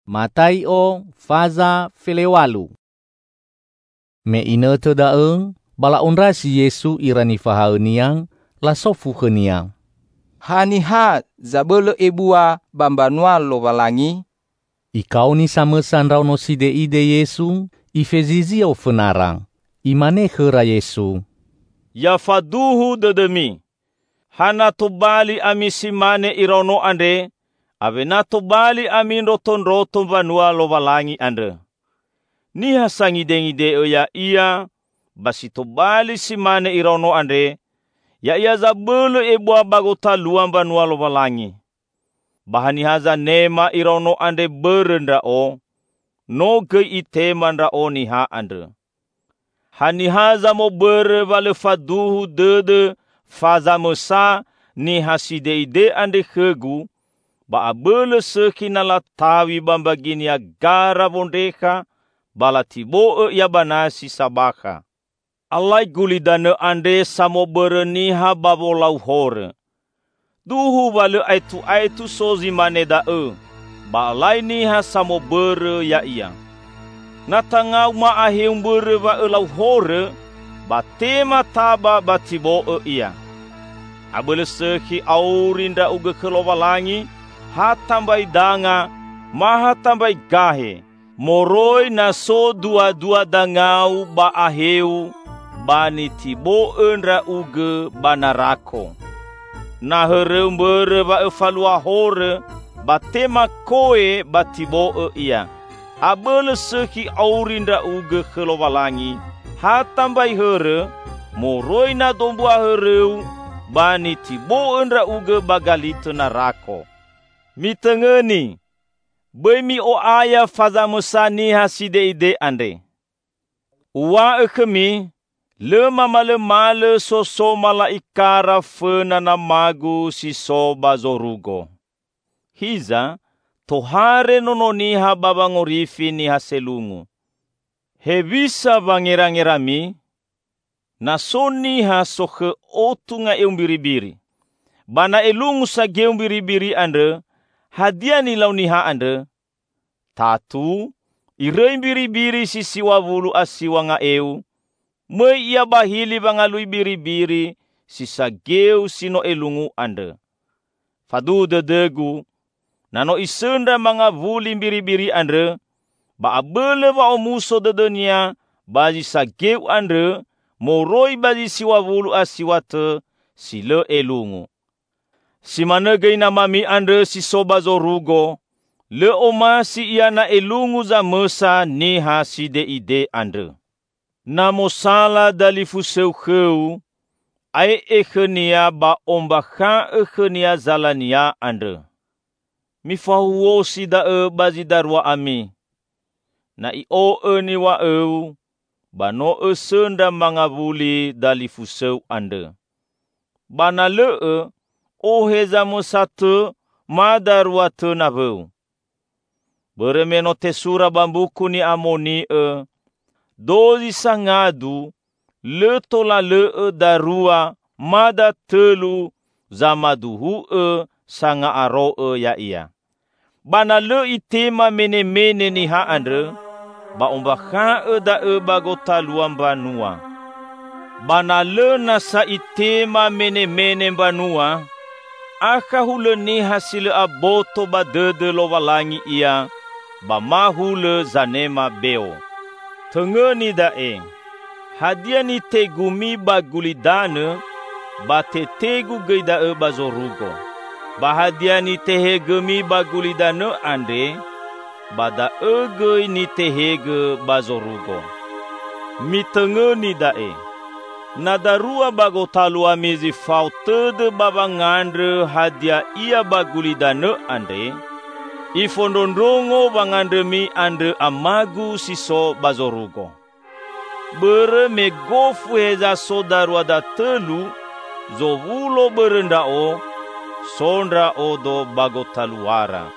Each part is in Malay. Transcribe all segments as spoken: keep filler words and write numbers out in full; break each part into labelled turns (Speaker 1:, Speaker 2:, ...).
Speaker 1: Matai o faza felewalu. Me ina te daeng, bala onra si Yesu irani fahauniang, la sofu heniang.
Speaker 2: Haniha zabele ebua bambanua lo walangi.
Speaker 1: Ikau ni samesan rauno side ide Yesu, ifezizi au fenarang. Imane hera Yesu.
Speaker 3: Ya faduhu dedemi. Hana tobali ami simane irono ande, avena tobali ami roton-roton vanua lo walangi ande. Niha sangide-ngide ya ia, basi tobali simane irono ande, ya ia zabele ebua bagota luam vanua lo walangi. Bahani haza nema irono ande berenda o, no ge itemandra o niha ande. Hani haza mo bere vale faduhu dede faza mesa ni haside ide ande hegu, ba abele sekina la tawi bambagini ya gara bondeka, bala tibo ya banasi sabaka. Alai gulidane ande samo bere niha babolau hore. Duhu vale aitu aitu sozi maneda e, ba alai niha samo bere ya ia. Natangau ma aheum bere va elau hore, ba tema taba ba tibo e ia. Abele seki aurinda uge kelowalangi, hatambai danga, maha tambai gahe, moroi na so dua-dua dangau ba aheu, bani tibo enra uge banarako. Na hereum bere ba evalua hore, ba tema koe ba tibo e ia. Abele seki aurinda uge kelowalangi, hatambai here, moroi na dombua hereu, bani tibo enra uge bagalite narako. Mitengeni, bemi o aya faza musani haside ide ande. Uwa ekemi, le mamale male soso mala ikara fena na magu si soba zorugo. Hiza, tohare nononiha babangorifi ni haselungu. Hebisa bangerang-ngerami, nasoniha sohe otunga eumbiri-biri. Bana elungu sa geumbiri-biri ande, hadiani launiha ande. Tatu, irei biri-biri si siwa vulu asiwa nga eu, me ia bahili bangalui biri-biri si sageu sino elungu ande. Fadu dedegu, nano isenda mga vuli biri-biri ande, ba abele ba omuso dedenia, bazi sageu ande, moroi bazi siwa vulu asiwate, sile elungu. Si manegei na mami ande si soba zorugo, le oma si ia na elungu za mesa niha side ide ande. Na mosala dalifu seu-heu, ai ekhenia ba ombakha ekhenia zalania ande. Mifahuo sida e bazi darwa ami. Na i o e ni wa eu, bano e senda mangavuli dalifu seu ande. Bana le e, o heza mosate madarwa te na veu. Beremeno tesura bambuku ni amoni e, dozi sangadu, le tola le e darua, mada telu, zamaduhu e, sanga aro e ya ia. Bana le itema mene-mene ni ha andre, ba ombakha e da e bagota luam banua. Bana le nasa itema mene-mene banua, aka hule ni hasile aboto ba dede lo walangi ia, ba mahule zanema beo. Tengeni da e, hadia ni tegumi ba gulidane, ba te tegu geida e ba zorugo. Ba hadia ni tehegemi ba gulidane ande, ba da e gei ni tehege ba zorugo. Mitengeni da e, nadarua bagotalua mizi fautede babangandre hadia ia bagulidane ande, ifondondrongo bangandremi ande amagu siso bazorugo. Bere me gofu heza sodarua da telu, zovulo berenda o, sondra odo bagotaluara.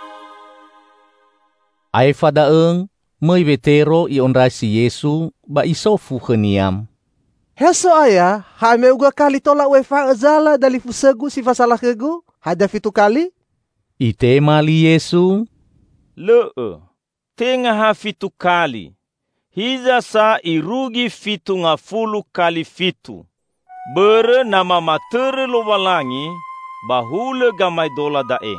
Speaker 1: Ai fadaeng, mai vetero i onrasi Yesu, ba isofu heniam.
Speaker 4: Heso aya, hame uga kali tola wefa azala dalifu segu si fasalah kegu, hada fitu kali?
Speaker 1: Ite mali Yesu,
Speaker 3: Le e, tengah ha fitu kali. Hiza sa irugi fitu ngafulu kali fitu. Bere nama matere lo walangi, bahule gamai dola dae.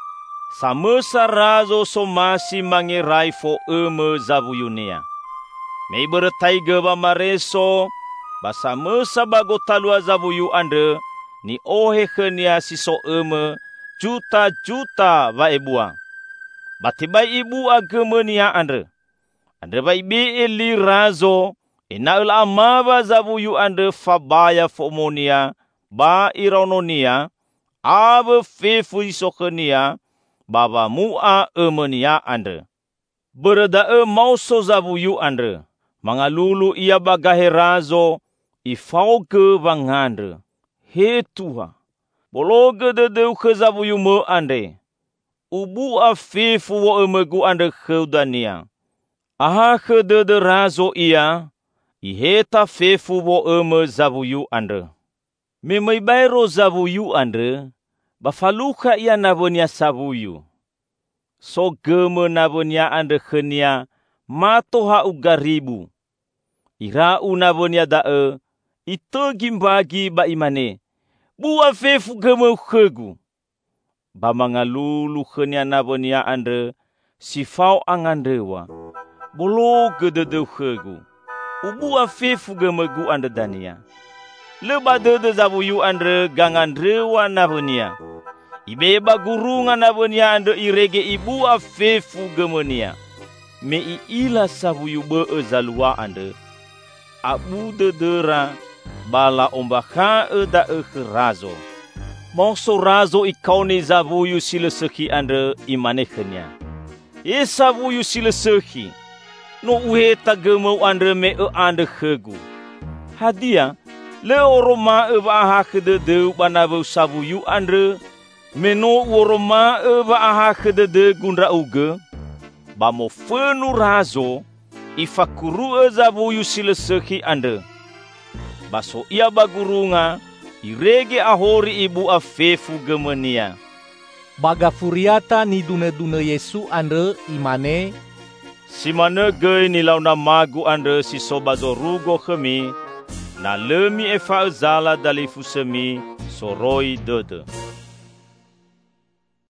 Speaker 3: Samesa razo so masi mangerai fo eme zavuyunia. Mei bere taiga ba mareso, basa mesa bago talua zavuyu ande, ni ohe khenia si so eme, juta-juta va ebua. Batibai ibu agama nia ande. Ande bai be eli razo, ena ul amava zavuyu ande fabaya fomonia, ba irononia, ave fefu isokhenia, baba mua emenia ande. Berda e mauso zavuyu ande, mangalulu ia bagahe razo, ifauge vangande. He Tuha, bologe de deu ke zavuyu me ande. Ubu a fefu wo emegu ande kheudania. Aha ke de de razo ia, iheta fefu wo eme zavuyu ande. Memai bairo zavuyu ande, bafaluka ia navonia savuyu. So geme navonia ande khenia, matoha ugaribu. Irau navonia dae, ito gimbagi ba imane. Bua fefu geme khegu. Ba mangalulu khenia navonia ande, sifau angandewa. Bolo gedede khegu. Ubua fefu geme gu ande dania. Leba dede zavuyu ande gangandrewa navonia. Ibeba gurunga navonia ande irege ibu afefu gemenia. Me i ila savuyu be ezalua ande. Abu dedera bala ombakha eda ekhrazo. Mongso razo ikauni zavuyu sileseki ande imanekhenya. E savuyu sileseki. No uheta gemau ande me e ande khegu. Hadia le oroma e baha khedede banavu savuyu ande. Meno woroma eva aha khedede gundra uge. Bamo fenu razo. Ifakuru ezavuyu sileseki ande. Baso ia bagurunga. Irege ahori ibu afefu gemenia.
Speaker 1: Baga furiata ni dune-dune Yesu ande imane.
Speaker 3: Simane gei nilau na magu ande si sobazo rugo khemi. Na lemi efa zala dalifu semi soroi dede.